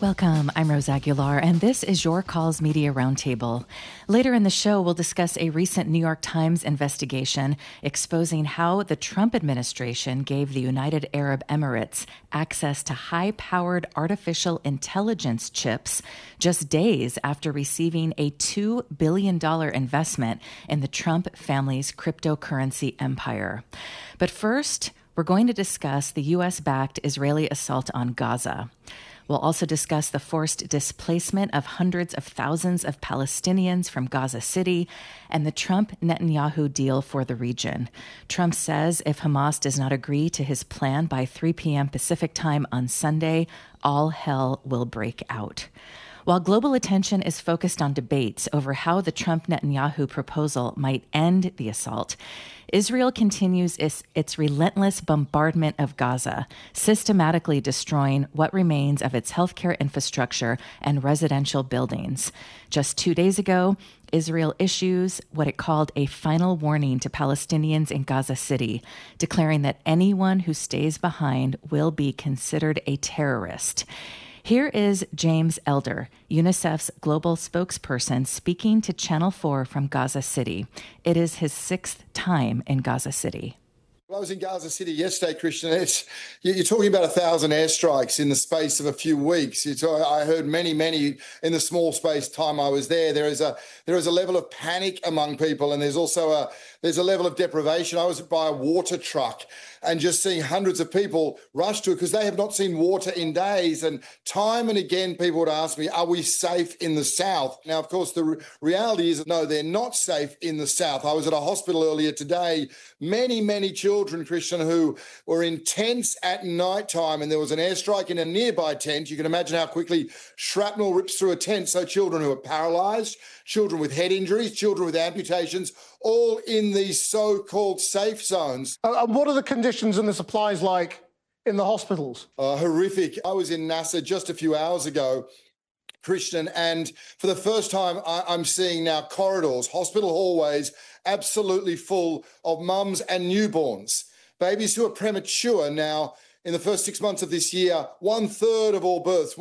Welcome. I'm Rose Aguilar, and this is Your Calls Media Roundtable. Later in the show, we'll discuss a recent New York Times investigation exposing how the Trump administration gave the United Arab Emirates access to high-powered artificial intelligence chips just days after receiving a $2 billion investment in the Trump family's cryptocurrency empire. But first, we're going to discuss the U.S.-backed Israeli assault on Gaza. We'll also discuss the forced displacement of hundreds of thousands of Palestinians from Gaza City and the Trump-Netanyahu deal for the region. Trump says if Hamas does not agree to his plan by 3 p.m. Pacific time on Sunday, all hell will break out. While global attention is focused on debates over how the Trump-Netanyahu proposal might end the assault, Israel continues its relentless bombardment of Gaza, systematically destroying what remains of its healthcare infrastructure and residential buildings. Just 2 days ago, Israel issues what it called a final warning to Palestinians in Gaza City, declaring that anyone who stays behind will be considered a terrorist. Here is James Elder, UNICEF's global spokesperson, speaking to Channel 4 from Gaza City. It is his 6th time in Gaza City. Well, I was in Gaza City yesterday, Christian. You're talking about 1,000 airstrikes in the space of a few weeks. I heard many in the small space time I was there. There is a level of panic among people, and there's also a level of deprivation. I was by a water truck and just seeing hundreds of people rush to it because they have not seen water in days. And time and again, people would ask me, are we safe in the south? Now, of course, the reality is, no, they're not safe in the south. I was at a hospital earlier today. Many children, Christian, who were in tents at nighttime, and there was an airstrike in a nearby tent. You can imagine how quickly shrapnel rips through a tent. So children who are paralyzed, children with head injuries, children with amputations, all in these so-called safe zones. What are the conditions and the supplies like in the hospitals? Horrific. I was in Nasser just a few hours ago, Christian, and for the first time, I'm seeing now corridors, hospital hallways, absolutely full of mums and newborns. Babies who are premature now. In the first 6 months of this year, one third of all births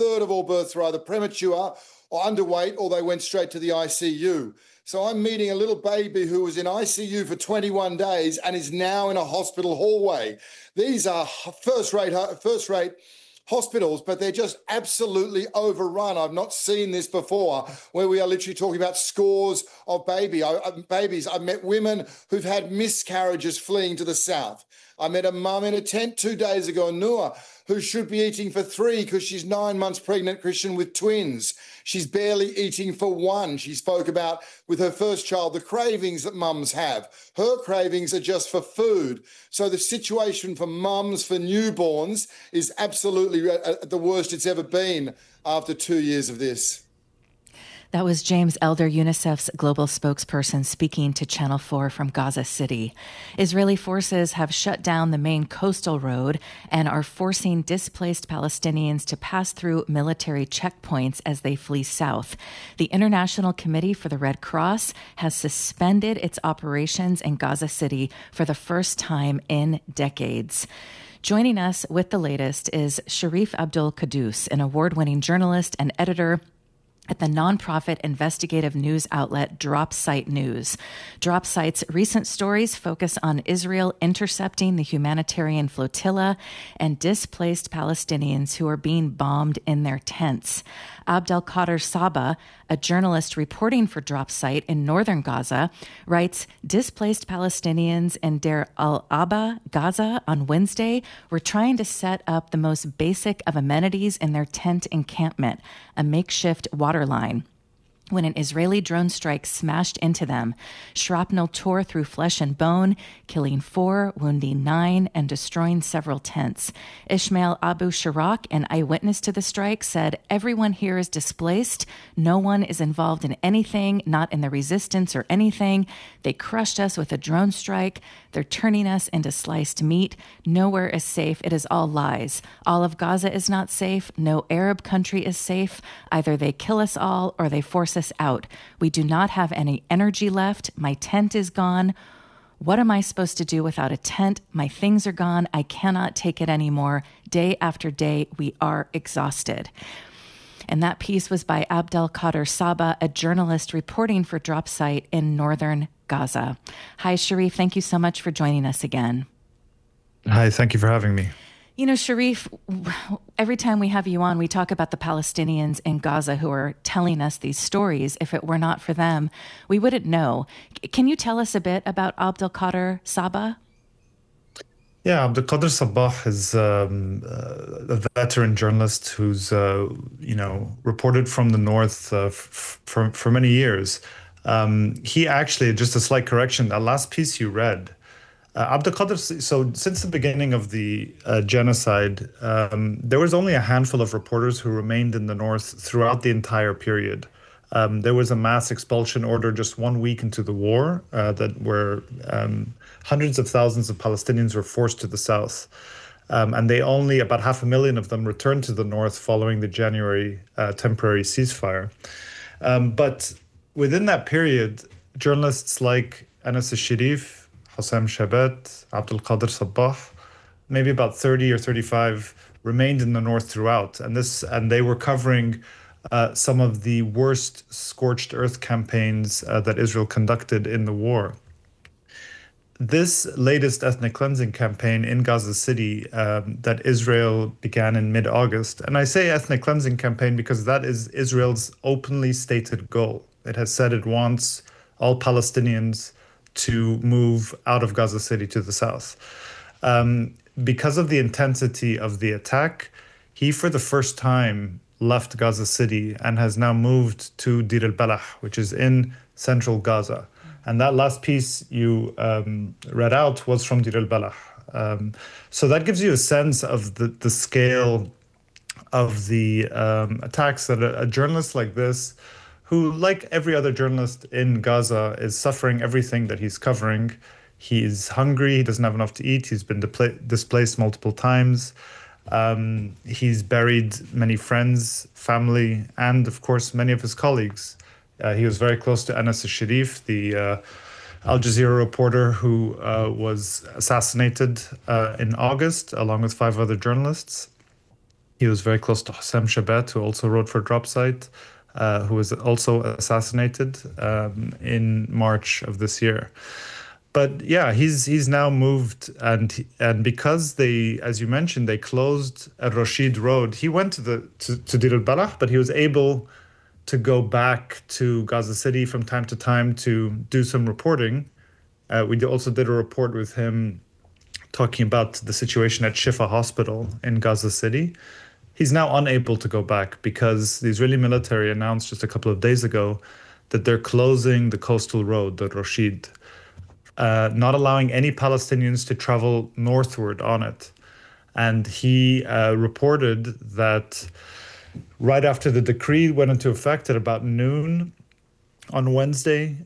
were either premature or underweight, or they went straight to the ICU. So I'm meeting a little baby who was in ICU for 21 days and is now in a hospital hallway. These are first-rate hospitals, but they're just absolutely overrun. I've not seen this before, where we are literally talking about scores of babies. I've met women who've had miscarriages fleeing to the south. I met a mum in a tent 2 days ago, Noor, who should be eating for 3 because she's 9 months pregnant, Christian, with twins. She's barely eating for 1. She spoke about, with her first child, the cravings that mums have. Her cravings are just for food. So the situation for mums, for newborns, is absolutely at the worst it's ever been after 2 years of this. That was James Elder, UNICEF's global spokesperson, speaking to Channel 4 from Gaza City. Israeli forces have shut down the main coastal road and are forcing displaced Palestinians to pass through military checkpoints as they flee south. The International Committee for the Red Cross has suspended its operations in Gaza City for the first time in decades. Joining us with the latest is Sharif Abdul Quddus, an award-winning journalist and editor at the nonprofit investigative news outlet Dropsite News. Dropsite's recent stories focus on Israel intercepting the humanitarian flotilla and displaced Palestinians who are being bombed in their tents. Abdelkader Saba, a journalist reporting for Dropsite in northern Gaza, writes, displaced Palestinians in Deir al-Aba, Gaza, on Wednesday were trying to set up the most basic of amenities in their tent encampment, a makeshift water line, when an Israeli drone strike smashed into them. Shrapnel tore through flesh and bone, killing 4, wounding 9, and destroying several tents. Ismail Abu Sharak, an eyewitness to the strike, said, everyone here is displaced. No one is involved in anything, not in the resistance or anything. They crushed us with a drone strike. They're turning us into sliced meat. Nowhere is safe. It is all lies. All of Gaza is not safe. No Arab country is safe. Either they kill us all or they force us out. We do not have any energy left. My tent is gone. What am I supposed to do without a tent? My things are gone. I cannot take it anymore. Day after day, we are exhausted. And that piece was by Abdelkader Saba, a journalist reporting for Dropsite in northern Gaza. Hi, Sharif. Thank you so much for joining us again. Hi, thank you for having me. You know, Sharif, every time we have you on, we talk about the Palestinians in Gaza who are telling us these stories. If it were not for them, we wouldn't know. Can you tell us a bit about Abdelkader Saba? Yeah, Abdelkader Sabah is a veteran journalist who's, reported from the north for many years. He actually, just a slight correction, that last piece you read, Abdelkader, so since the beginning of the genocide, there was only a handful of reporters who remained in the north throughout the entire period. There was a mass expulsion order just 1 week into the war where hundreds of thousands of Palestinians were forced to the south. And about 500,000 of them returned to the north following the January temporary ceasefire. But within that period, journalists like Anas al-Sharif, Hossam Shabet, Abdelkader Sabah, maybe about 30 or 35 remained in the north throughout. And they were covering some of the worst scorched earth campaigns that Israel conducted in the war. This latest ethnic cleansing campaign in Gaza City that Israel began in mid-August, and I say ethnic cleansing campaign because that is Israel's openly stated goal. It has said it wants all Palestinians to move out of Gaza City to the south. Because of the intensity of the attack, he, for the first time, left Gaza City and has now moved to Deir al-Balah, which is in central Gaza. And that last piece you read out was from Deir al-Balah. So that gives you a sense of the scale of the attacks that a journalist like this, who, like every other journalist in Gaza, is suffering everything that he's covering. He's hungry, he doesn't have enough to eat, he's been displaced multiple times. He's buried many friends, family, and of course, many of his colleagues. He was very close to Anas al-Sharif, the Al Jazeera reporter who was assassinated in August, along with 5 other journalists. He was very close to Hossam Shabet, who also wrote for Dropsite, who was also assassinated in March of this year. But yeah, he's now moved, and because they, as you mentioned, they closed Al-Rashid Road. He went to Deir al-Balah, but he was able to go back to Gaza City from time to time to do some reporting. We also did a report with him talking about the situation at Shifa Hospital in Gaza City. He's now unable to go back because the Israeli military announced just a couple of days ago that they're closing the coastal road, the Rashid, not allowing any Palestinians to travel northward on it. And he reported that right after the decree went into effect at about noon on Wednesday,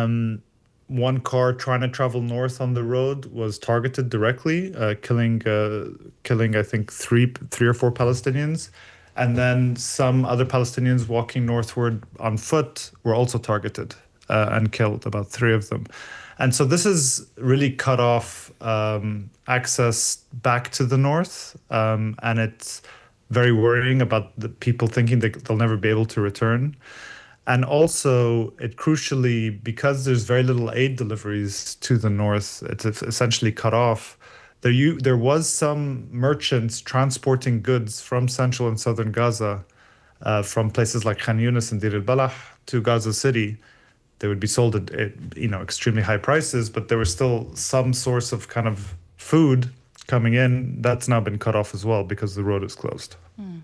one car trying to travel north on the road was targeted directly, killing I think three or four Palestinians, and then some other Palestinians walking northward on foot were also targeted and killed, about 3 of them. And so this has really cut off access back to the north, and it's very worrying about the people thinking that they'll never be able to return. And also, it crucially, because there's very little aid deliveries to the north, it's essentially cut off. There was some merchants transporting goods from central and southern Gaza, from places like Khan Yunis and Deir al-Balah to Gaza City. They would be sold at extremely high prices, but there was still some source of kind of food coming in. That's now been cut off as well because the road is closed.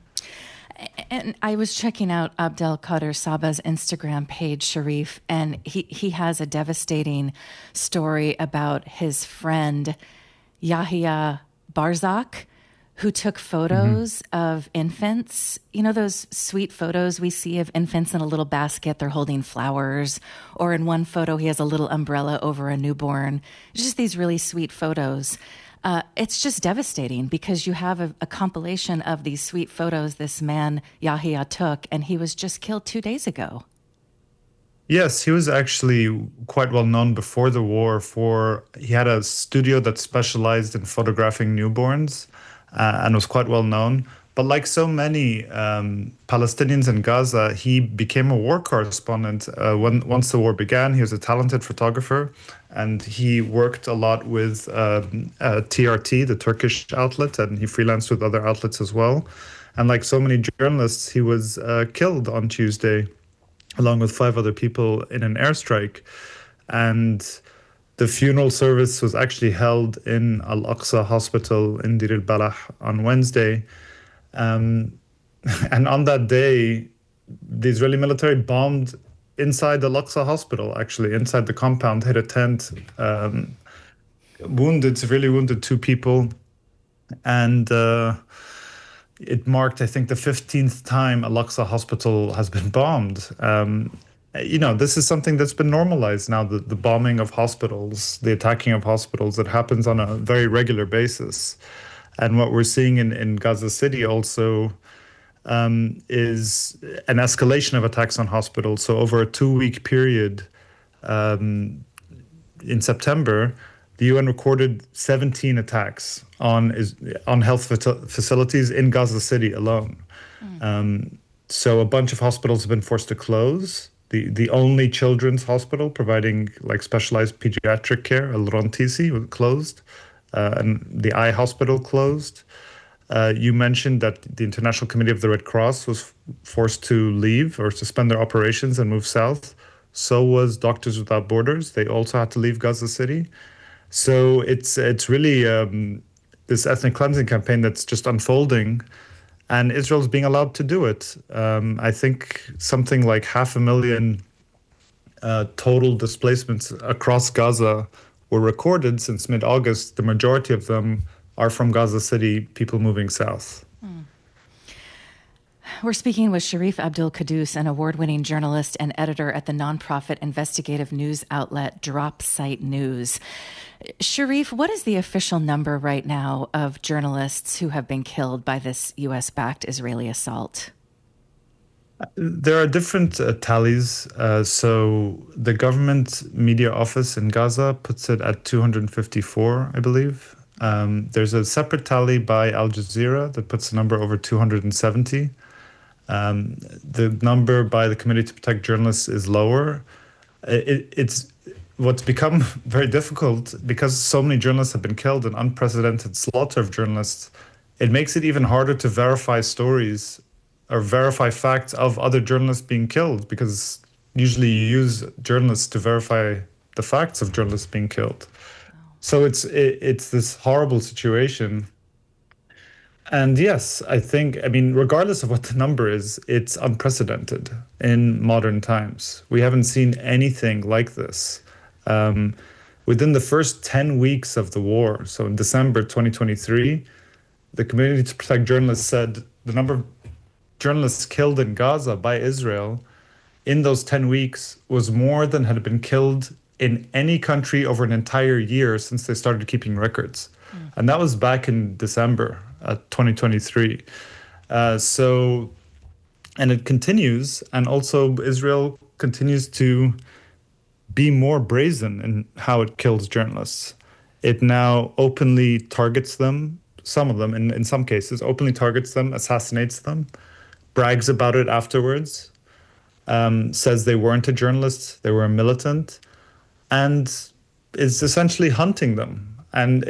And I was checking out Abdelkader Saba's Instagram page, Sharif, and he has a devastating story about his friend Yahya Barzak, who took photos of infants. You know, those sweet photos we see of infants in a little basket, they're holding flowers. Or in one photo, he has a little umbrella over a newborn. Just these really sweet photos. It's just devastating because you have a compilation of these sweet photos this man, Yahya, took, and he was just killed 2 days ago. Yes, he was actually quite well known before the war he had a studio that specialized in photographing newborns and was quite well known. But like so many Palestinians in Gaza, he became a war correspondent. Once the war began, he was a talented photographer, and he worked a lot with TRT, the Turkish outlet, and he freelanced with other outlets as well. And like so many journalists, he was killed on Tuesday, along with 5 other people in an airstrike. And the funeral service was actually held in Al-Aqsa Hospital in Dir al-Balah on Wednesday. And on that day, the Israeli military bombed inside the Al-Aqsa Hospital, actually, inside the compound, hit a tent, severely wounded 2 people. And it marked, I think, the 15th time Al-Aqsa Hospital has been bombed. This is something that's been normalized now, the bombing of hospitals, the attacking of hospitals that happens on a very regular basis. And what we're seeing in Gaza City also is an escalation of attacks on hospitals. So over a 2-week period in September, the UN recorded 17 attacks on health facilities in Gaza City alone. So a bunch of hospitals have been forced to close. The only children's hospital providing like specialized pediatric care, Al Rantisi, was closed, and the Eye Hospital closed. You mentioned that the International Committee of the Red Cross was forced to leave or suspend their operations and move south. So was Doctors Without Borders. They also had to leave Gaza City. So it's really this ethnic cleansing campaign that's just unfolding. And Israel's being allowed to do it. I think something like 500,000 total displacements across Gaza were recorded since mid-August. The majority of them are from Gaza City, people moving south. We're speaking with Sharif Abdel-Quddous, an award-winning journalist and editor at the nonprofit investigative news outlet Dropsite News. Sharif, what is the official number right now of journalists who have been killed by this U.S.-backed Israeli assault? There are different tallies. So the government media office in Gaza puts it at 254, I believe. There's a separate tally by Al Jazeera that puts the number over 270. The number by the Committee to Protect Journalists is lower. It's what's become very difficult because so many journalists have been killed, an unprecedented slaughter of journalists. It makes it even harder to verify stories or verify facts of other journalists being killed, because usually you use journalists to verify the facts of journalists being killed. So it's this horrible situation. And yes, I mean, regardless of what the number is, it's unprecedented in modern times. We haven't seen anything like this. Within the first 10 weeks of the war, so in December 2023, the Committee to Protect Journalists said the number of journalists killed in Gaza by Israel in those 10 weeks was more than had been killed in any country over an entire year since they started keeping records. And that was back in December 2023. And it continues. And also Israel continues to be more brazen in how it kills journalists. It now openly targets them, some of them, in some cases, openly targets them, assassinates them, brags about it afterwards, says they weren't a journalist, they were a militant, and is essentially hunting them. And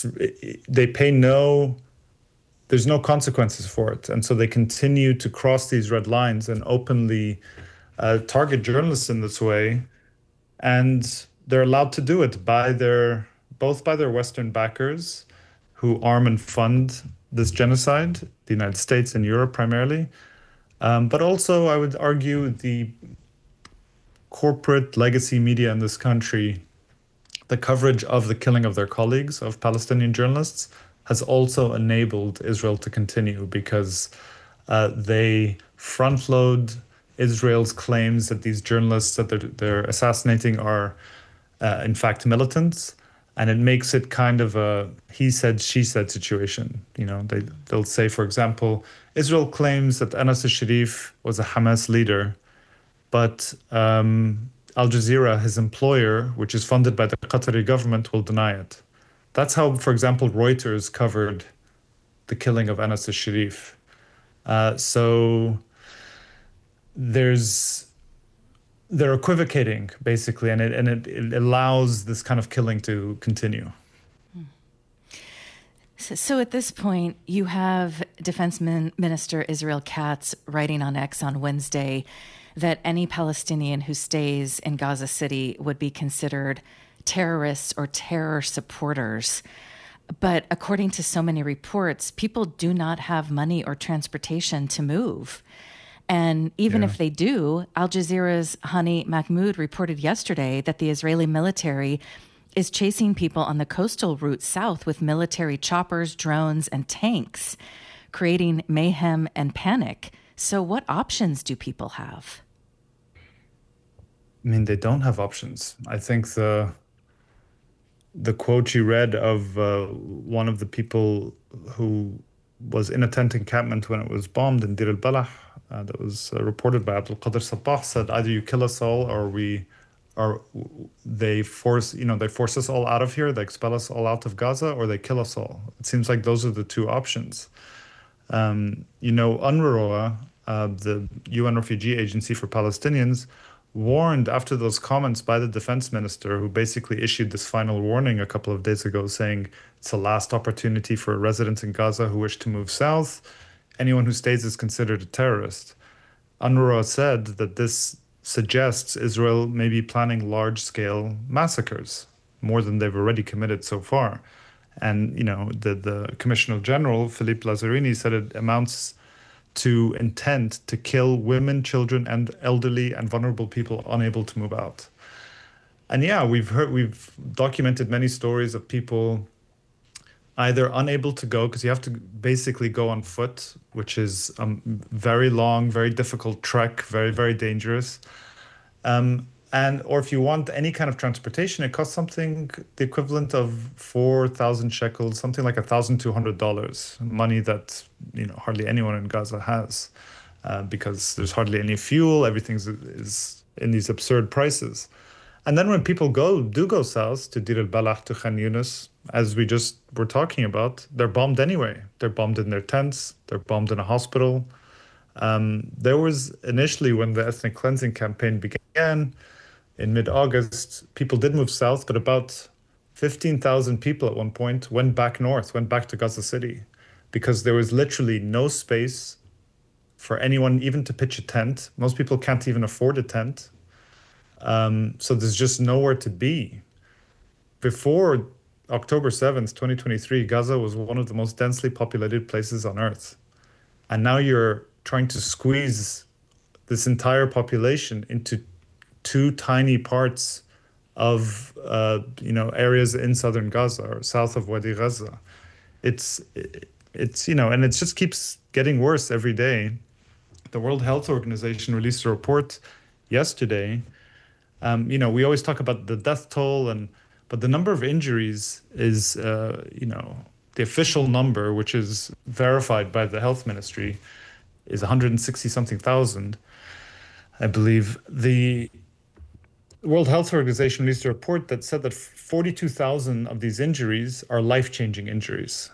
there's no consequences for it. And so they continue to cross these red lines and openly target journalists in this way. And they're allowed to do it both by their Western backers who arm and fund this genocide, the United States and Europe primarily, but also, I would argue, the corporate legacy media in this country. The coverage of the killing of their colleagues, of Palestinian journalists, has also enabled Israel to continue, because they front-load Israel's claims that these journalists that they're assassinating are, in fact, militants. And it makes it kind of a he said, she said situation. They'll say, for example, Israel claims that Anas al-Sharif was a Hamas leader, but Al Jazeera, his employer, which is funded by the Qatari government, will deny it. That's how, for example, Reuters covered the killing of Anas al-Sharif. So they're equivocating basically, and it allows this kind of killing to continue. So at this point, you have Defense Minister Israel Katz writing on X on Wednesday that any Palestinian who stays in Gaza City would be considered terrorists or terror supporters. But according to so many reports, people do not have money or transportation to move. And even if they do, Al Jazeera's Hani Mahmoud reported yesterday that the Israeli military is chasing people on the coastal route south with military choppers, drones, and tanks, creating mayhem and panic. So what options do people have? I mean, they don't have options. I think the quote you read of one of the people who was in a tent encampment when it was bombed in Deir al-Balah, that was reported by Abdul Qadir Sabah, said either you kill us all or they force us all out of here, they expel us all out of Gaza, or they kill us all. It seems like those are the two options. UNRWA, the UN Refugee Agency for Palestinians, warned after those comments by the defense minister, who basically issued this final warning a couple of days ago saying it's a last opportunity for residents in Gaza who wish to move south. Anyone who stays is considered a terrorist. UNRWA said that this suggests Israel may be planning large-scale massacres, more than they've already committed so far. And, the Commissioner General, Philippe Lazzarini, said it amounts to intent to kill women, children, and elderly and vulnerable people unable to move out. And we've documented many stories of people either unable to go because you have to basically go on foot, which is a very long, very difficult trek, very, very dangerous. Or if you want any kind of transportation, it costs something the equivalent of 4,000 shekels, something like $1,200, money that hardly anyone in Gaza has, because there's hardly any fuel. Everything is in these absurd prices. And then when people do go south to Deir al-Balah, to Khan Yunis, as we just were talking about, they're bombed anyway. They're bombed in their tents. They're bombed in a hospital. There was initially, when the ethnic cleansing campaign began in mid-August, people did move south, but about 15,000 people at one point went back north, went back to Gaza City, because there was literally no space for anyone even to pitch a tent. Most people can't even afford a tent. So there's just nowhere to be. Before October 7th, 2023, Gaza was one of the most densely populated places on earth. And now you're trying to squeeze this entire population into two tiny parts of, areas in southern Gaza or south of Wadi Gaza. It's and it just keeps getting worse every day. The World Health Organization released a report yesterday. We always talk about the death toll, but the number of injuries is, the official number, which is verified by the health ministry, is 160 something thousand, I believe. The World Health Organization released a report that said that 42,000 of these injuries are life-changing injuries.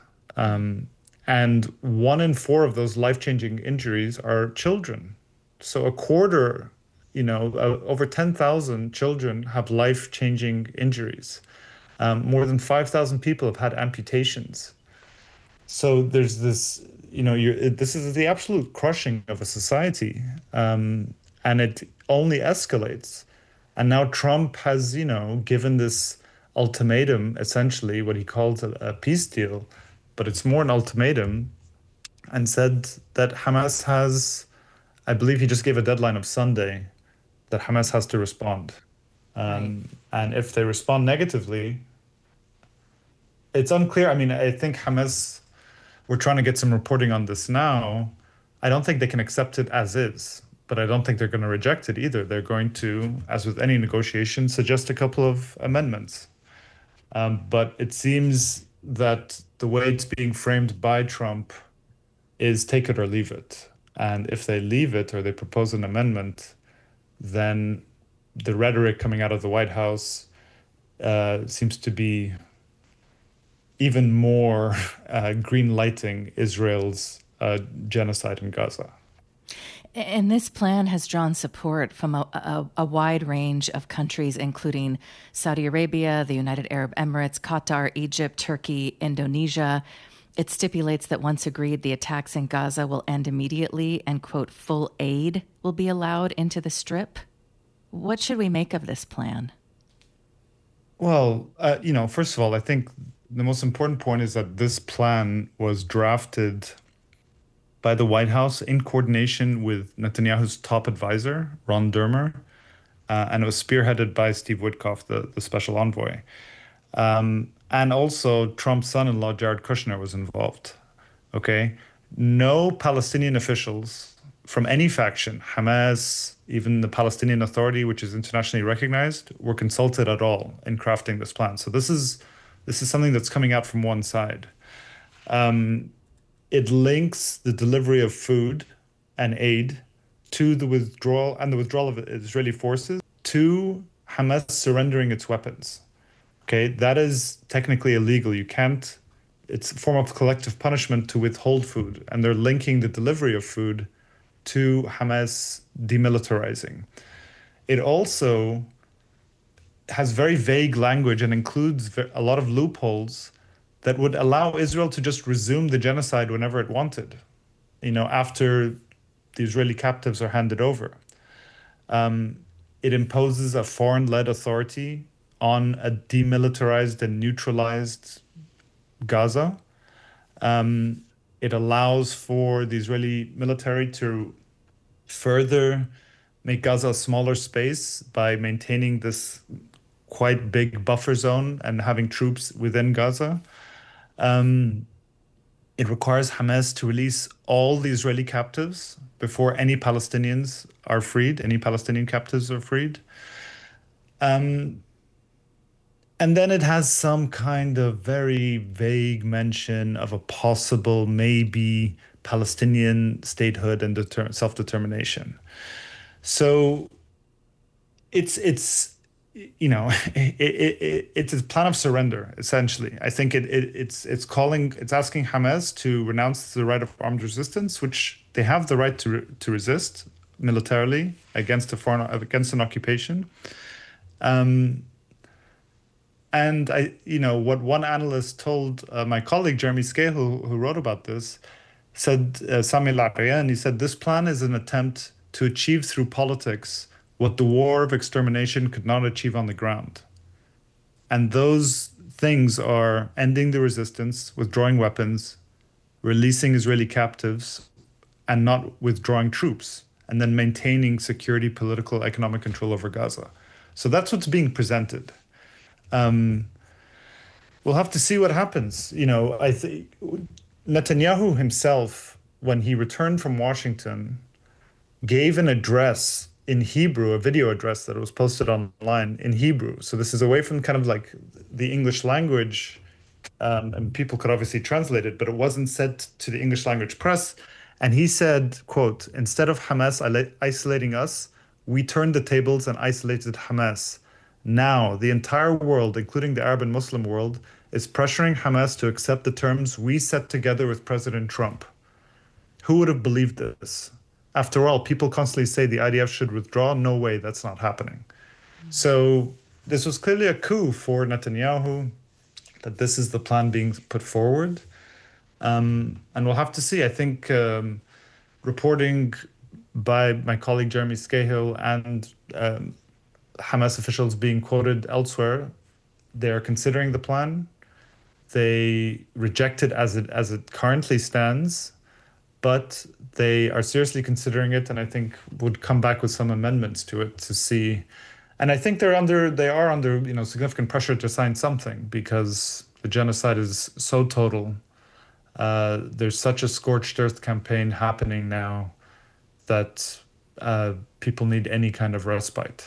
And 1 in 4 of those life-changing injuries are children. So a quarter, over 10,000 children have life-changing injuries. More than 5,000 people have had amputations. So there's this, this is the absolute crushing of a society. And it only escalates. And now Trump has, given this ultimatum, essentially what he called a peace deal, but it's more an ultimatum, and said that Hamas has, I believe he just gave a deadline of Sunday, that Hamas has to respond. And if they respond negatively, it's unclear. I mean, I think Hamas, we're trying to get some reporting on this now. I don't think they can accept it as is, but I don't think they're going to reject it either. They're going to, as with any negotiation, suggest a couple of amendments. But it seems that the way it's being framed by Trump is take it or leave it. And if they leave it or they propose an amendment, then the rhetoric coming out of the White House seems to be even more green lighting Israel's genocide in Gaza. And this plan has drawn support from a wide range of countries, including Saudi Arabia, the United Arab Emirates, Qatar, Egypt, Turkey, Indonesia. It stipulates that once agreed, the attacks in Gaza will end immediately and, quote, full aid will be allowed into the Strip. What should we make of this plan? Well, first of all, I think the most important point is that this plan was drafted by the White House in coordination with Netanyahu's top advisor, Ron Dermer, and it was spearheaded by Steve Witkoff, the special envoy. And also Trump's son-in-law, Jared Kushner, was involved. Okay? No Palestinian officials from any faction, Hamas, even the Palestinian Authority, which is internationally recognized, were consulted at all in crafting this plan. So this is something that's coming out from one side. It links the delivery of food and aid to the withdrawal of Israeli forces to Hamas surrendering its weapons. Okay, that is technically illegal. You can't, it's a form of collective punishment to withhold food. And they're linking the delivery of food to Hamas demilitarizing. It also has very vague language and includes a lot of loopholes that would allow Israel to just resume the genocide whenever it wanted, after the Israeli captives are handed over. It imposes a foreign-led authority on a demilitarized and neutralized Gaza. It allows for the Israeli military to further make Gaza a smaller space by maintaining this quite big buffer zone and having troops within Gaza. It requires Hamas to release all the Israeli captives before any Palestinians are freed, any Palestinian captives are freed. And then it has some kind of very vague mention of a possible maybe Palestinian statehood and self-determination. So it's a plan of surrender, essentially. I think it's asking Hamas to renounce the right of armed resistance, which they have the right to resist militarily against an occupation. And what one analyst told my colleague Jeremy Scahill, who wrote about this, said, Sami Al-Arian, he said, this plan is an attempt to achieve through politics what the war of extermination could not achieve on the ground. And those things are ending the resistance, withdrawing weapons, releasing Israeli captives, and not withdrawing troops, and then maintaining security, political, economic control over Gaza. So that's what's being presented. We'll have to see what happens. I think Netanyahu himself, when he returned from Washington, gave an address in Hebrew, a video address that was posted online in Hebrew. So this is away from kind of like the English language, and people could obviously translate it, but it wasn't sent to the English language press. And he said, quote, instead of Hamas isolating us, we turned the tables and isolated Hamas. Now, the entire world, including the Arab and Muslim world, is pressuring Hamas to accept the terms we set together with President Trump. Who would have believed this? After all, people constantly say the IDF should withdraw. No way, that's not happening. So this was clearly a coup for Netanyahu, that this is the plan being put forward. And we'll have to see. I think reporting by my colleague Jeremy Scahill and Hamas officials being quoted elsewhere, they're considering the plan. They reject it as it currently stands, but they are seriously considering it, and I think would come back with some amendments to it to see. And I think they are under significant pressure to sign something, because the genocide is so total. There's such a scorched earth campaign happening now that people need any kind of respite.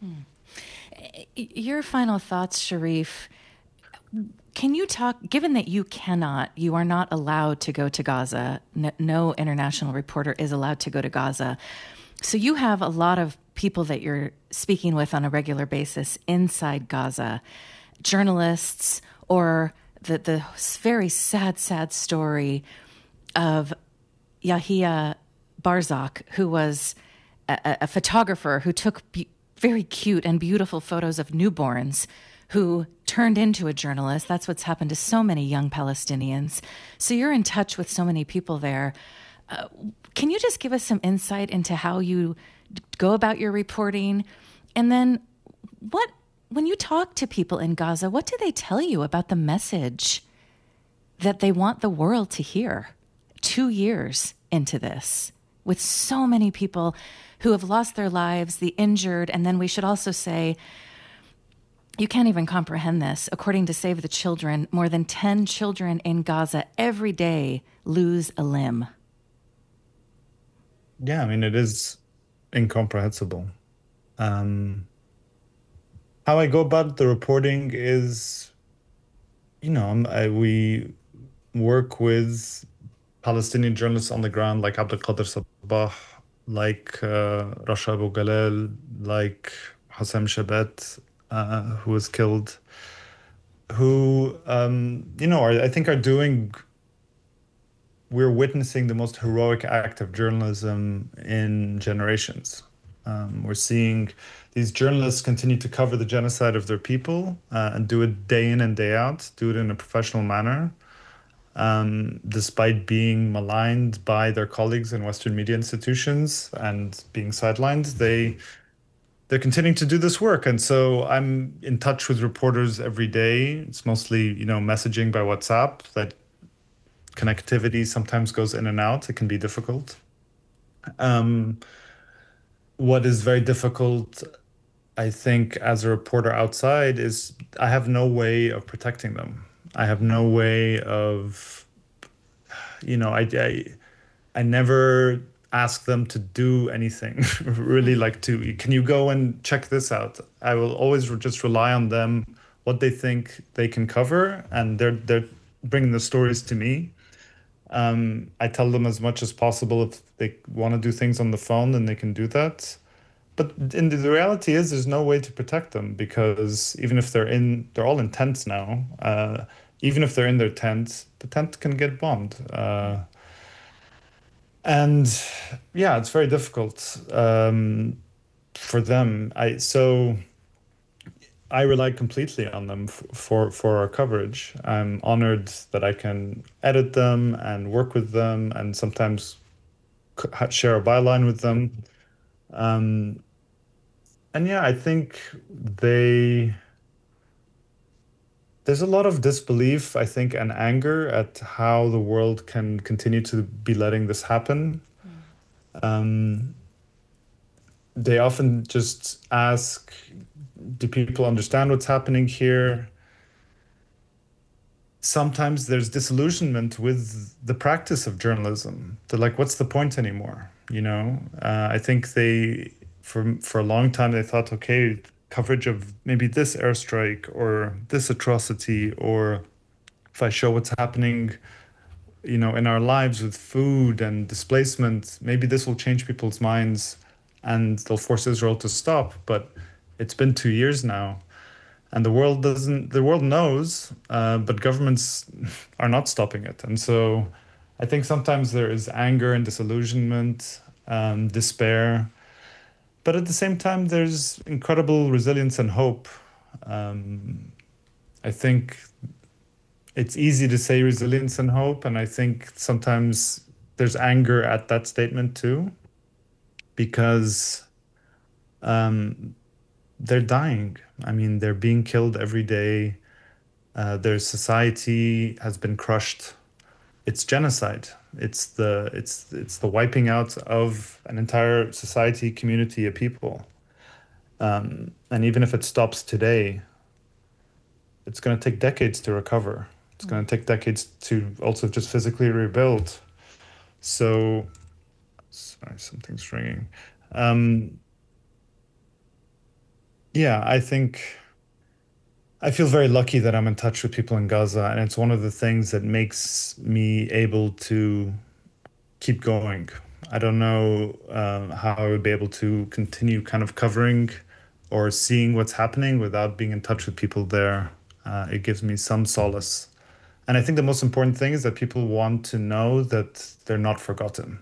Your final thoughts, Sharif. Can you talk, given that you are not allowed to go to Gaza, no international reporter is allowed to go to Gaza. So you have a lot of people that you're speaking with on a regular basis inside Gaza, journalists, or the very sad story of Yahia Barzak, who was a photographer who took very cute and beautiful photos of newborns, who turned into a journalist. That's what's happened to so many young Palestinians. So you're in touch with so many people there. Can you just give us some insight into how you go about your reporting? And then when you talk to people in Gaza, what do they tell you about the message that they want the world to hear 2 years into this, with so many people who have lost their lives, the injured? And then we should also say, you can't even comprehend this. According to Save the Children, more than 10 children in Gaza every day lose a limb. Yeah, I mean, it is incomprehensible. How I go about the reporting is, we work with Palestinian journalists on the ground, like Abdelkader Sabah, like Rasha Abu Galal, like Hassam Shabet, who was killed, who, I think we're witnessing the most heroic act of journalism in generations. We're seeing these journalists continue to cover the genocide of their people and do it day in and day out, do it in a professional manner, despite being maligned by their colleagues in Western media institutions and being sidelined. They're continuing to do this work. And so I'm in touch with reporters every day. It's mostly, messaging by WhatsApp. That connectivity sometimes goes in and out. It can be difficult. What is very difficult, I think, as a reporter outside, is I have no way of protecting them. I have no way of, I never ask them to do anything really, can you go and check this out? I will always just rely on them, what they think they can cover, and they're bringing the stories to me. I tell them as much as possible if they want to do things on the phone, then they can do that. But the reality is there's no way to protect them, because even if they're all in tents now. Even if they're in their tents, the tent can get bombed. And yeah, it's very difficult for them. So I rely completely on them for our coverage. I'm honored that I can edit them and work with them and sometimes share a byline with them. And yeah, I think there's a lot of disbelief, I think, and anger at how the world can continue to be letting this happen. They often just ask, do people understand what's happening here? Sometimes there's disillusionment with the practice of journalism. They're like, what's the point anymore? I think for a long time, they thought, okay, coverage of maybe this airstrike or this atrocity, or if I show what's happening, in our lives with food and displacement, maybe this will change people's minds and they'll force Israel to stop. But it's been 2 years now, and the world knows, but governments are not stopping it. And so I think sometimes there is anger and disillusionment, despair. But at the same time, there's incredible resilience and hope. I think it's easy to say resilience and hope, and I think sometimes there's anger at that statement too, because they're dying. I mean, they're being killed every day. Their society has been crushed. It's genocide. It's the wiping out of an entire society, community of people. And even if it stops today, it's going to take decades to recover. It's going to take decades to also just physically rebuild. So, sorry, something's ringing. Yeah, I feel very lucky that I'm in touch with people in Gaza, and it's one of the things that makes me able to keep going. I don't know how I would be able to continue kind of covering or seeing what's happening without being in touch with people there. It gives me some solace. And I think the most important thing is that people want to know that they're not forgotten.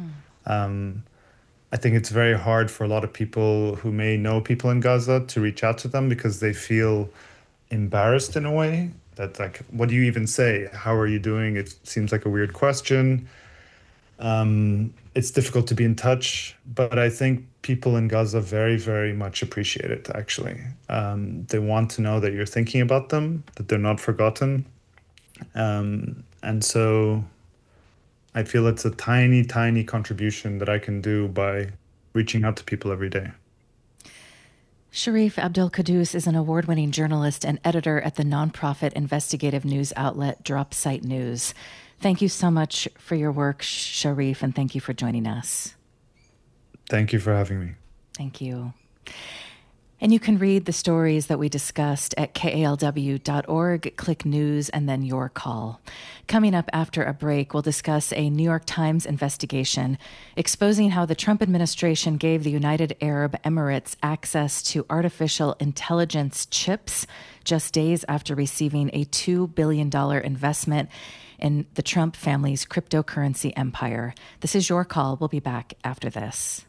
I think it's very hard for a lot of people who may know people in Gaza to reach out to them because they feel embarrassed in a way that, like, what do you even say? How are you doing? It seems like a weird question. It's difficult to be in touch, but I think people in Gaza very, very much appreciate it, actually. They want to know that you're thinking about them, that they're not forgotten. And so I feel it's a tiny, tiny contribution that I can do by reaching out to people every day. Sharif Abdel-Quddous is an award-winning journalist and editor at the nonprofit investigative news outlet Dropsite News. Thank you so much for your work, Sharif, and thank you for joining us. Thank you for having me. Thank you. And you can read the stories that we discussed at KALW.org, click news, and then your call. Coming up after a break, we'll discuss a New York Times investigation exposing how the Trump administration gave the United Arab Emirates access to artificial intelligence chips just days after receiving a $2 billion investment in the Trump family's cryptocurrency empire. This is your call. We'll be back after this.